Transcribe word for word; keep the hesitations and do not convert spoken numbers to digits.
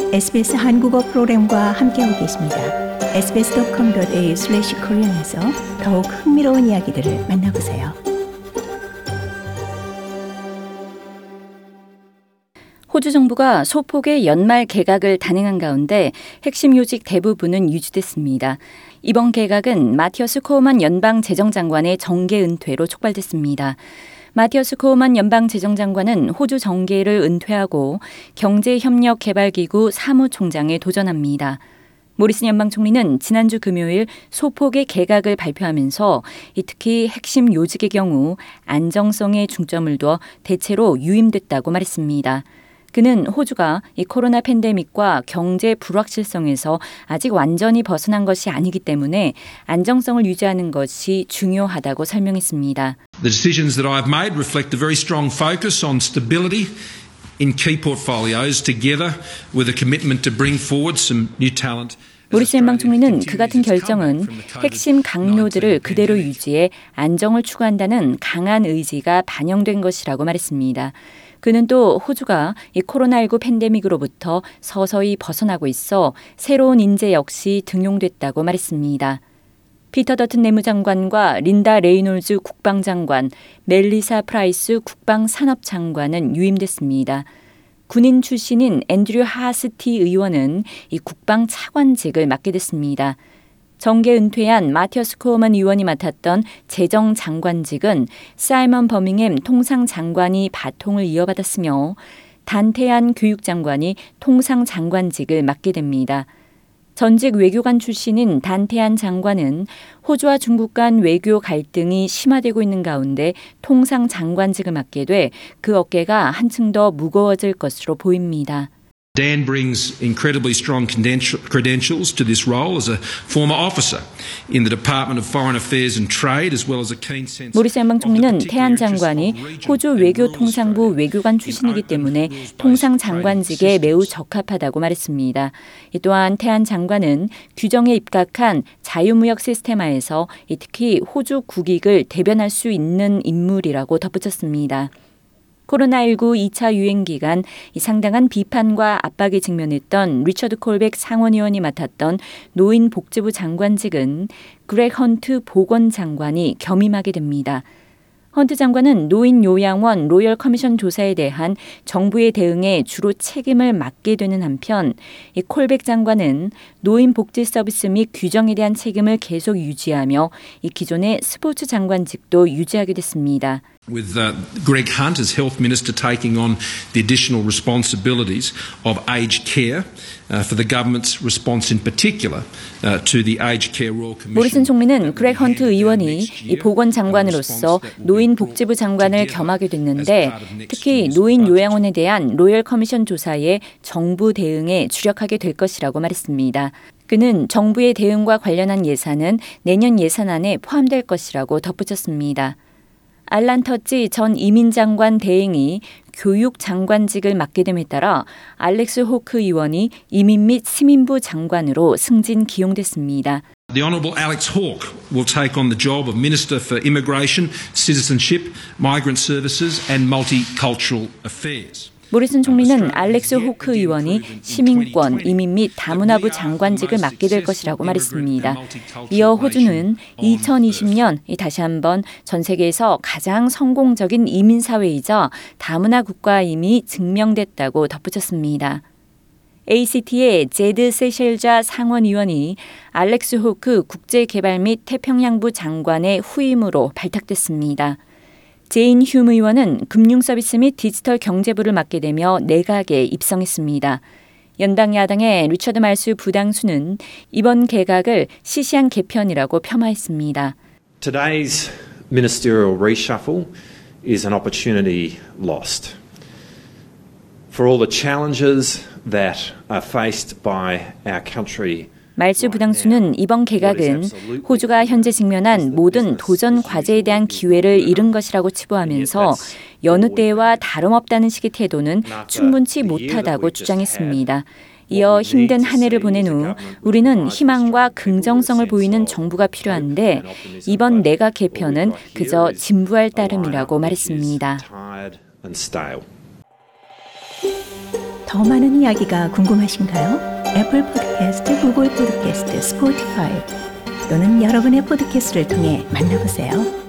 에스비에스 한국어 프로그램과 함께하고 계십니다. 에스비에스 닷컴 닷 에이유 슬래시 코리안에서 더욱 흥미로운 이야기들을 만나보세요. 호주 정부가 소폭의 연말 개각을 단행한 가운데 핵심 요직 대부분은 유지됐습니다. 이번 개각은 마티어스 코어만 연방재정장관의 정계 은퇴로 촉발됐습니다. 마티어스 코어만 연방재정장관은 호주 정계를 은퇴하고 경제협력개발기구 사무총장에 도전합니다. 모리슨 연방총리는 지난주 금요일 소폭의 개각을 발표하면서 특히 핵심 요직의 경우 안정성에 중점을 두어 대체로 유임됐다고 말했습니다. 그는 호주가 이 코로나 팬데믹과 경제 불확실성에서 아직 완전히 벗어난 것이 아니기 때문에 안정성을 유지하는 것이 중요하다고 설명했습니다. The decisions that I've made reflect a very strong focus on stability in key portfolios together with a commitment to bring forward some new talent. 모리슨 연방총리는 그 같은 결정은 핵심 강료들을 그대로 유지해 안정을 추구한다는 강한 의지가 반영된 것이라고 말했습니다. 그는 또 호주가 이 코로나십구 팬데믹으로부터 서서히 벗어나고 있어 새로운 인재 역시 등용됐다고 말했습니다. 피터 더튼 내무장관과 린다 레이놀즈 국방장관, 멜리사 프라이스 국방산업장관은 유임됐습니다. 군인 출신인 앤드류 하스티 의원은 이 국방차관직을 맡게 됐습니다. 정계 은퇴한 마티어스 코어만 의원이 맡았던 재정장관직은 사이먼 버밍햄 통상장관이 바통을 이어받았으며 단태한 교육장관이 통상장관직을 맡게 됩니다. 전직 외교관 출신인 단태한 장관은 호주와 중국 간 외교 갈등이 심화되고 있는 가운데 통상장관직을 맡게 돼 그 어깨가 한층 더 무거워질 것으로 보입니다. Dan brings incredibly strong credentials to this role as a former officer in the Department of Foreign Affairs and Trade, as well as a keen sense. 모리스 연방총리는 태안 장관이 호주 외교통상부 외교관 출신이기 때문에 통상장관직에 매우 적합하다고 말했습니다. 또한 태안 장관은 규정에 입각한 자유무역 시스템하에서 특히 호주 국익을 대변할 수 있는 인물이라고 덧붙였습니다. 코로나십구 이 차 유행 기간 상당한 비판과 압박에 직면했던 리처드 콜백 상원의원이 맡았던 노인복지부 장관직은 그렉 헌트 보건장관이 겸임하게 됩니다. 헌트 장관은 노인요양원 로열 커미션 조사에 대한 정부의 대응에 주로 책임을 맡게 되는 한편 이 콜백 장관은 노인복지 서비스 및 규정에 대한 책임을 계속 유지하며 이 기존의 스포츠 장관직도 유지하게 됐습니다. With uh, Greg Hunt as Health Minister taking on the additional responsibilities of aged care uh, for the government's response in particular uh, to the Aged Care Royal Commission. 모리슨 총리는 그렉 헌트 의원이 이 보건장관으로서 노인복지부 장관을 겸하게 됐는데 특히 노인 요양원에 대한 로열 커미션 조사에 정부 대응에 주력하게 될 것이라고 말했습니다. 그는 정부의 대응과 관련한 예산은 내년 예산안에 포함될 것이라고 덧붙였습니다. 알란 터치 전 이민장관 대행이 교육장관직을 맡게 됨에 따라 알렉스 호크 의원이 이민 및 시민부 장관으로 승진 기용됐습니다. The Honourable Alex Hawke will take on the job of Minister for Immigration, Citizenship, Migrant Services and Multicultural Affairs. 모리슨 총리는 알렉스 호크 의원이 시민권, 이민 및 다문화부 장관직을 맡게 될 것이라고 말했습니다. 이어 호주는 이천이십 년 다시 한번 전 세계에서 가장 성공적인 이민사회이자 다문화 국가임이 증명됐다고 덧붙였습니다. 에이씨티의 제드 세셸자 상원의원이 알렉스 호크 국제개발 및 태평양부 장관의 후임으로 발탁됐습니다. 제인 휴무 의원은 금융서비스 및 디지털 경제부를 맡게 되며 내각에 입성했습니다. 연당 야당의 리처드 말수 부당수는 이번 개각을 시시한 개편이라고 폄하했습니다. Today's ministerial reshuffle is an opportunity lost. For all the challenges that are faced by our country. 말수 부당수는 이번 개각은 호주가 현재 직면한 모든 도전 과제에 대한 기회를 잃은 것이라고 치부하면서 여느 때와 다름없다는 식의 태도는 충분치 못하다고 주장했습니다. 이어 힘든 한 해를 보낸 후 우리는 희망과 긍정성을 보이는 정부가 필요한데 이번 내각 개편은 그저 진부할 따름이라고 말했습니다. 더 더 많은 이야기가 궁금하신가요? 애플 팟캐스트, 구글 팟캐스트, 스포티파이 또는 여러분의 팟캐스트를 통해 만나보세요.